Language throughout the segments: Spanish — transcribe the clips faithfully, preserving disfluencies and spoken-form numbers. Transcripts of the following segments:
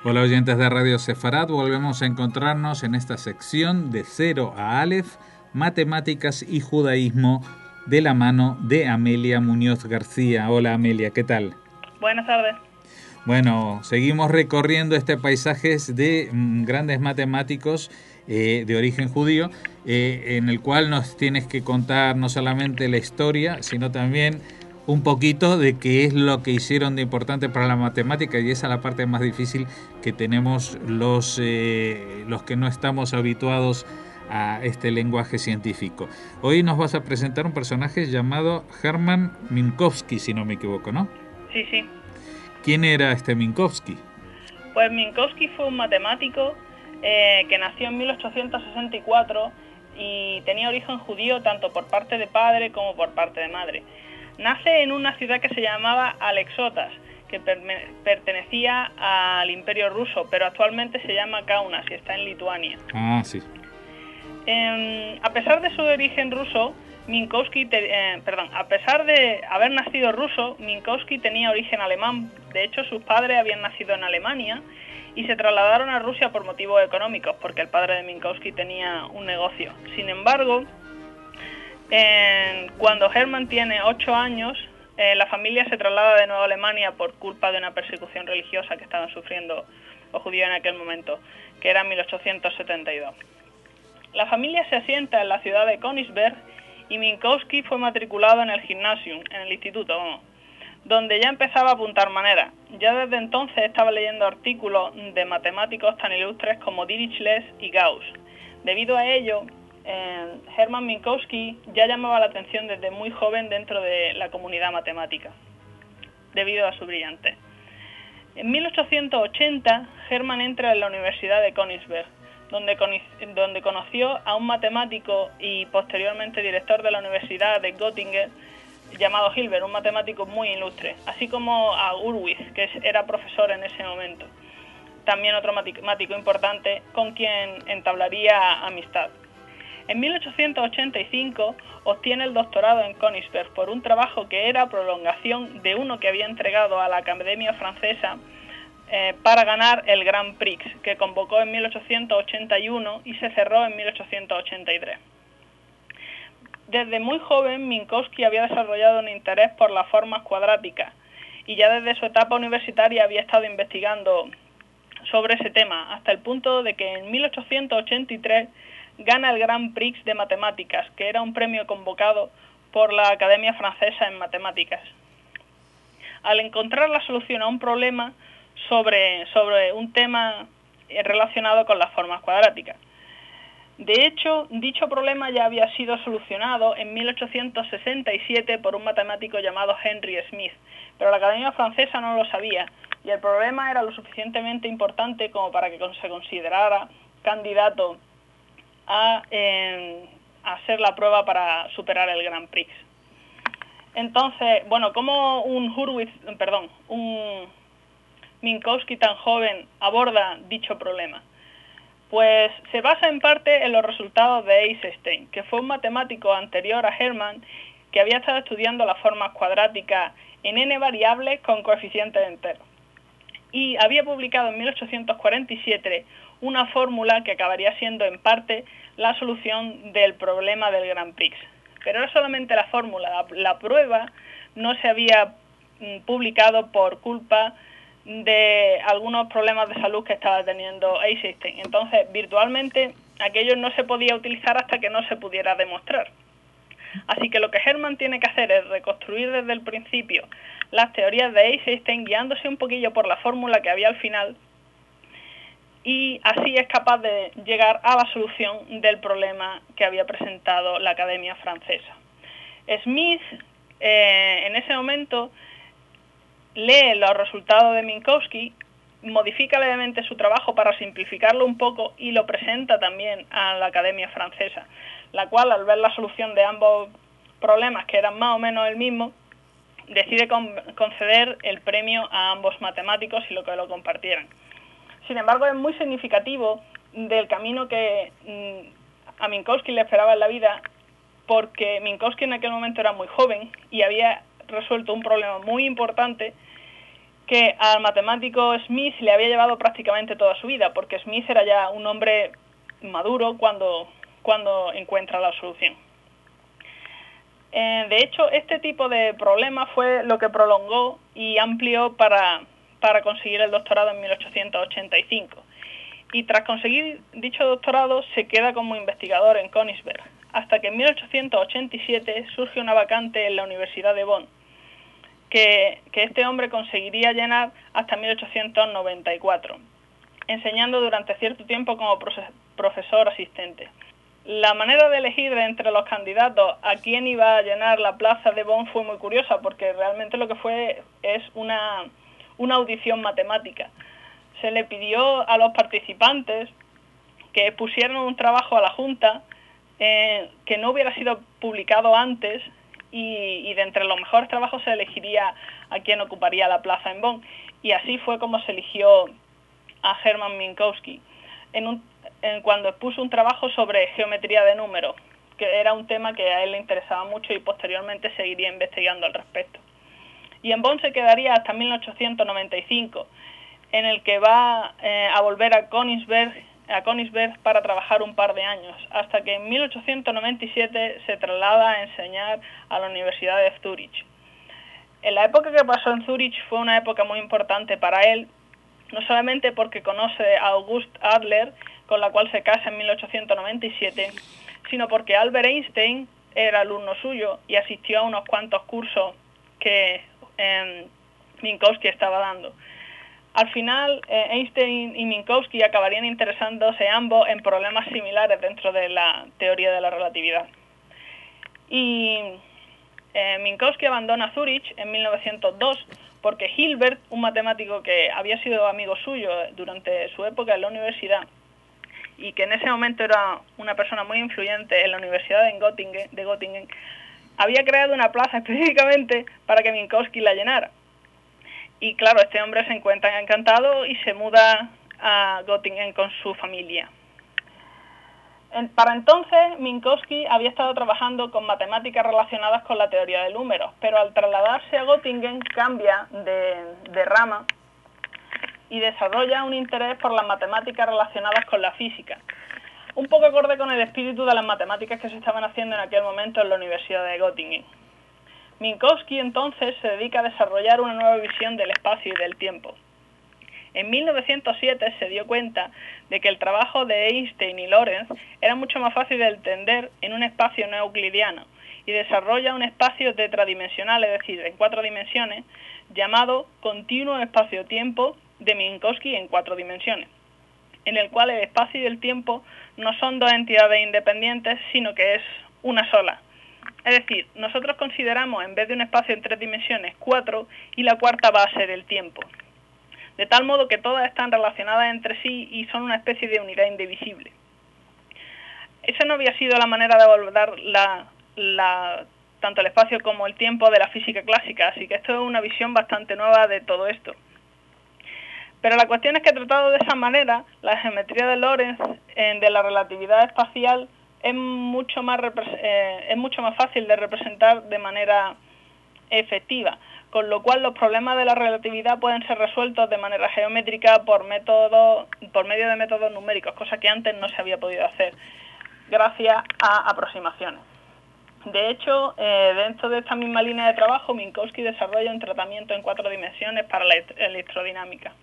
Hola oyentes de Radio Sefarad, volvemos a encontrarnos en esta sección de Cero a Aleph, Matemáticas y Judaísmo, de la mano de Amelia Muñoz García. Hola Amelia, ¿qué tal? Buenas tardes. Bueno, seguimos recorriendo este paisaje de mm, grandes matemáticos eh, de origen judío, eh, en el cual nos tienes que contar no solamente la historia, sino también un poquito de qué es lo que hicieron de importante para la matemática, y esa es la parte más difícil que tenemos los, eh, los que no estamos habituados a este lenguaje científico. Hoy nos vas a presentar un personaje llamado Hermann Minkowski, si no me equivoco, ¿no? Sí, sí. ¿Quién era este Minkowski? Pues Minkowski fue un matemático eh, que nació en mil ochocientos sesenta y cuatro y tenía origen judío tanto por parte de padre como por parte de madre. Nace en una ciudad que se llamaba Alexotas, que per pertenecía al Imperio Ruso, pero actualmente se llama Kaunas y está en Lituania. Ah, sí. Eh, a pesar de su origen ruso, Minkowski, te, eh, perdón, a pesar de haber nacido ruso, Minkowski tenía origen alemán. De hecho, sus padres habían nacido en Alemania y se trasladaron a Rusia por motivos económicos, porque el padre de Minkowski tenía un negocio. Sin embargo, eh, cuando Hermann tiene ocho años, eh, la familia se traslada de nuevo a Alemania por culpa de una persecución religiosa que estaban sufriendo los judíos en aquel momento, que era en mil ochocientos setenta y dos. La familia se asienta en la ciudad de Königsberg y Minkowski fue matriculado en el Gymnasium, en el instituto, vamos, donde ya empezaba a apuntar maneras. Ya desde entonces estaba leyendo artículos de matemáticos tan ilustres como Dirichlet y Gauss. Debido a ello, eh, Hermann Minkowski ya llamaba la atención desde muy joven dentro de la comunidad matemática, debido a su brillantez. En mil ochocientos ochenta, Hermann entra en la Universidad de Königsberg, Donde, donde conoció a un matemático y posteriormente director de la Universidad de Göttingen llamado Hilbert, un matemático muy ilustre, así como a Hurwitz, que era profesor en ese momento, también otro matemático importante con quien entablaría amistad. En mil ochocientos ochenta y cinco obtiene el doctorado en Königsberg por un trabajo que era prolongación de uno que había entregado a la Academia Francesa Eh, para ganar el Grand Prix, que convocó en mil ochocientos ochenta y uno y se cerró en mil ochocientos ochenta y tres. Desde muy joven, Minkowski había desarrollado un interés por las formas cuadráticas y ya desde su etapa universitaria había estado investigando sobre ese tema, hasta el punto de que en mil ochocientos ochenta y tres gana el Grand Prix de Matemáticas, que era un premio convocado por la Academia Francesa en Matemáticas. Al encontrar la solución a un problema Sobre, sobre un tema relacionado con las formas cuadráticas. De hecho, dicho problema ya había sido solucionado en mil ochocientos sesenta y siete por un matemático llamado Henry Smith, pero la Academia Francesa no lo sabía y el problema era lo suficientemente importante como para que se considerara candidato a, eh, a hacer la prueba para superar el Grand Prix. Entonces, bueno, como un Hurwitz, perdón, un Minkowski tan joven aborda dicho problema? Pues se basa en parte en los resultados de Eisenstein, que fue un matemático anterior a Hermann que había estado estudiando las formas cuadráticas en n variables con coeficientes enteros. Y había publicado en mil ochocientos cuarenta y siete una fórmula que acabaría siendo en parte la solución del problema del Grand Prix. Pero era solamente la fórmula, la, la prueba no se había mm, publicado por culpa de algunos problemas de salud que estaba teniendo Eisenstein. Entonces, virtualmente, aquello no se podía utilizar hasta que no se pudiera demostrar. Así que lo que Hermann tiene que hacer es reconstruir desde el principio las teorías de Eisenstein, guiándose un poquillo por la fórmula que había al final, y así es capaz de llegar a la solución del problema que había presentado la Academia Francesa. Smith, eh, en ese momento, lee los resultados de Minkowski, modifica levemente su trabajo para simplificarlo un poco y lo presenta también a la Academia Francesa, la cual, al ver la solución de ambos problemas, que eran más o menos el mismo, decide con conceder el premio a ambos matemáticos y lo que lo compartieran. Sin embargo, es muy significativo del camino que mmm, a Minkowski le esperaba en la vida, porque Minkowski en aquel momento era muy joven y había resuelto un problema muy importante que al matemático Smith le había llevado prácticamente toda su vida, porque Smith era ya un hombre maduro cuando, cuando encuentra la solución. Eh, de hecho, este tipo de problema fue lo que prolongó y amplió para, para conseguir el doctorado en mil ochocientos ochenta y cinco. Y tras conseguir dicho doctorado se queda como investigador en Königsberg, hasta que en mil ochocientos ochenta y siete surge una vacante en la Universidad de Bonn, que, que este hombre conseguiría llenar hasta mil ochocientos noventa y cuatro, enseñando durante cierto tiempo como profesor asistente. La manera de elegir entre los candidatos a quién iba a llenar la plaza de Bonn fue muy curiosa, porque realmente lo que fue es una, una audición matemática. Se le pidió a los participantes que pusieran un trabajo a la Junta eh, que no hubiera sido publicado antes, y, y de entre los mejores trabajos se elegiría a quien ocuparía la plaza en Bonn. Y así fue como se eligió a Hermann Minkowski, en un, en, cuando expuso un trabajo sobre geometría de números, que era un tema que a él le interesaba mucho y posteriormente seguiría investigando al respecto. Y en Bonn se quedaría hasta mil ochocientos noventa y cinco, en el que va eh, a volver a Königsberg, a Königsberg para trabajar un par de años, hasta que en mil ochocientos noventa y siete se traslada a enseñar a la Universidad de Zúrich. En la época que pasó en Zúrich fue una época muy importante para él, no solamente porque conoce a August Adler, con la cual se casa en mil ochocientos noventa y siete, sino porque Albert Einstein era alumno suyo y asistió a unos cuantos cursos que eh, Minkowski estaba dando. Al final, eh, Einstein y Minkowski acabarían interesándose ambos en problemas similares dentro de la teoría de la relatividad. Y eh, Minkowski abandona Zúrich en mil novecientos dos porque Hilbert, un matemático que había sido amigo suyo durante su época en la universidad y que en ese momento era una persona muy influyente en la Universidad de Göttingen, de Göttingen, había creado una plaza específicamente para que Minkowski la llenara. Y claro, este hombre se encuentra encantado y se muda a Göttingen con su familia. En, para entonces, Minkowski había estado trabajando con matemáticas relacionadas con la teoría de números, pero al trasladarse a Göttingen cambia de, de rama y desarrolla un interés por las matemáticas relacionadas con la física, un poco acorde con el espíritu de las matemáticas que se estaban haciendo en aquel momento en la Universidad de Göttingen. Minkowski entonces se dedica a desarrollar una nueva visión del espacio y del tiempo. En mil novecientos siete se dio cuenta de que el trabajo de Einstein y Lorentz era mucho más fácil de entender en un espacio no euclidiano y desarrolla un espacio tetradimensional, es decir, en cuatro dimensiones, llamado continuo espacio-tiempo de Minkowski en cuatro dimensiones, en el cual el espacio y el tiempo no son dos entidades independientes, sino que es una sola. Es decir, nosotros consideramos en vez de un espacio en tres dimensiones, cuatro, y la cuarta va a ser el tiempo. De tal modo que todas están relacionadas entre sí y son una especie de unidad indivisible. Esa no había sido la manera de abordar la, la, tanto el espacio como el tiempo de la física clásica, así que esto es una visión bastante nueva de todo esto. Pero la cuestión es que tratado de esa manera, la geometría de Lorentz eh, de la relatividad espacial es mucho más eh, es mucho más fácil de representar de manera efectiva, con lo cual los problemas de la relatividad pueden ser resueltos de manera geométrica por métodos, por medio de métodos numéricos, cosa que antes no se había podido hacer, gracias a aproximaciones. De hecho, eh, dentro de esta misma línea de trabajo, Minkowski desarrolla un tratamiento en cuatro dimensiones para la electrodinámica.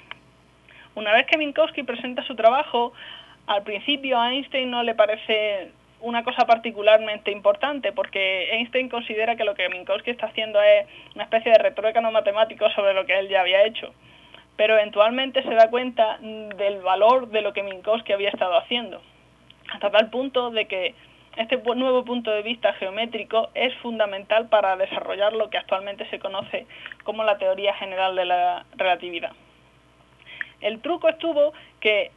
Una vez que Minkowski presenta su trabajo, al principio a Einstein no le parece una cosa particularmente importante, porque Einstein considera que lo que Minkowski está haciendo es una especie de retruécano matemático sobre lo que él ya había hecho. Pero eventualmente se da cuenta del valor de lo que Minkowski había estado haciendo, hasta tal punto de que este nuevo punto de vista geométrico es fundamental para desarrollar lo que actualmente se conoce como la teoría general de la relatividad. El truco estuvo que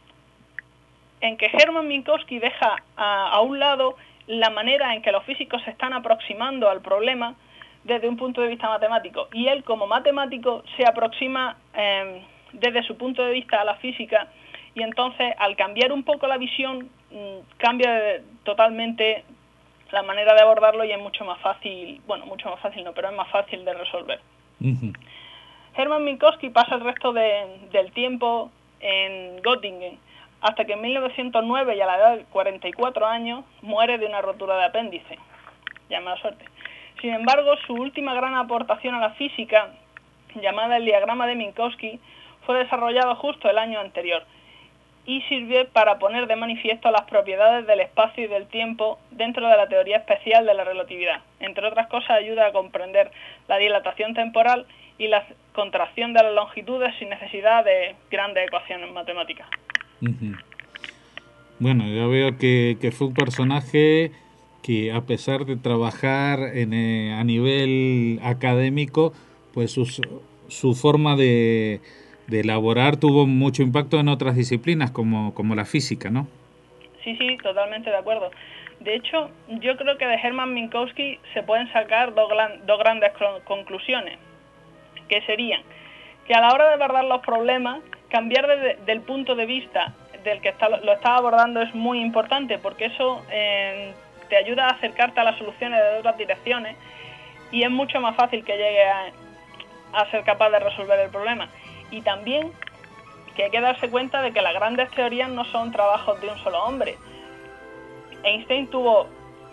en que Hermann Minkowski deja a, a un lado la manera en que los físicos se están aproximando al problema desde un punto de vista matemático, y él como matemático se aproxima eh, desde su punto de vista a la física, y entonces al cambiar un poco la visión mmm, cambia de, totalmente la manera de abordarlo y es mucho más fácil, bueno, mucho más fácil no, pero es más fácil de resolver. Uh-huh. Hermann Minkowski pasa el resto de, del tiempo en Göttingen, hasta que en mil novecientos nueve, y a la edad de cuarenta y cuatro años, muere de una rotura de apéndice. Ya mala suerte. Sin embargo, su última gran aportación a la física, llamada el diagrama de Minkowski, fue desarrollado justo el año anterior y sirve para poner de manifiesto las propiedades del espacio y del tiempo dentro de la teoría especial de la relatividad. Entre otras cosas, ayuda a comprender la dilatación temporal y la contracción de las longitudes sin necesidad de grandes ecuaciones matemáticas. Uh-huh. Bueno, yo veo que, que fue un personaje que, a pesar de trabajar en, eh, a nivel académico, pues su, su forma de, de elaborar tuvo mucho impacto en otras disciplinas como, como la física, ¿no? Sí, sí, totalmente de acuerdo. De hecho, yo creo que de Hermann Minkowski se pueden sacar dos, gran, dos grandes conclusiones, que serían que a la hora de abordar los problemas, cambiar de, del punto de vista del que está, lo está abordando es muy importante, porque eso eh, te ayuda a acercarte a las soluciones de otras direcciones y es mucho más fácil que llegue a, a ser capaz de resolver el problema. Y también que hay que darse cuenta de que las grandes teorías no son trabajos de un solo hombre. Einstein tuvo,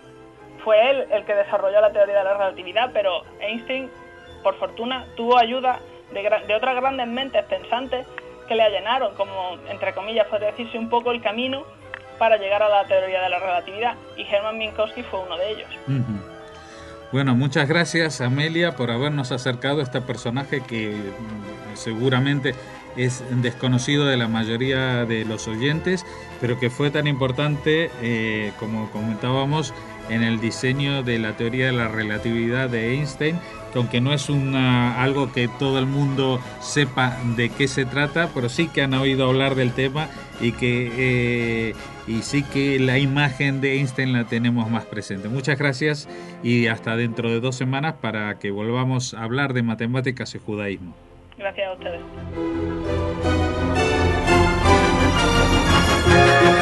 fue él el que desarrolló la teoría de la relatividad, pero Einstein, por fortuna, tuvo ayuda de, de otras grandes mentes pensantes que le allanaron, como, entre comillas, podría decirse, un poco el camino para llegar a la teoría de la relatividad, y Hermann Minkowski fue uno de ellos. Uh-huh. Bueno, muchas gracias, Amelia, por habernos acercado a este personaje que seguramente es desconocido de la mayoría de los oyentes, pero que fue tan importante, eh, como comentábamos, en el diseño de la teoría de la relatividad de Einstein, que aunque no es una, algo que todo el mundo sepa de qué se trata, pero sí que han oído hablar del tema y que eh, y sí que la imagen de Einstein la tenemos más presente. Muchas gracias y hasta dentro de dos semanas para que volvamos a hablar de matemáticas y judaísmo. Gracias a ustedes.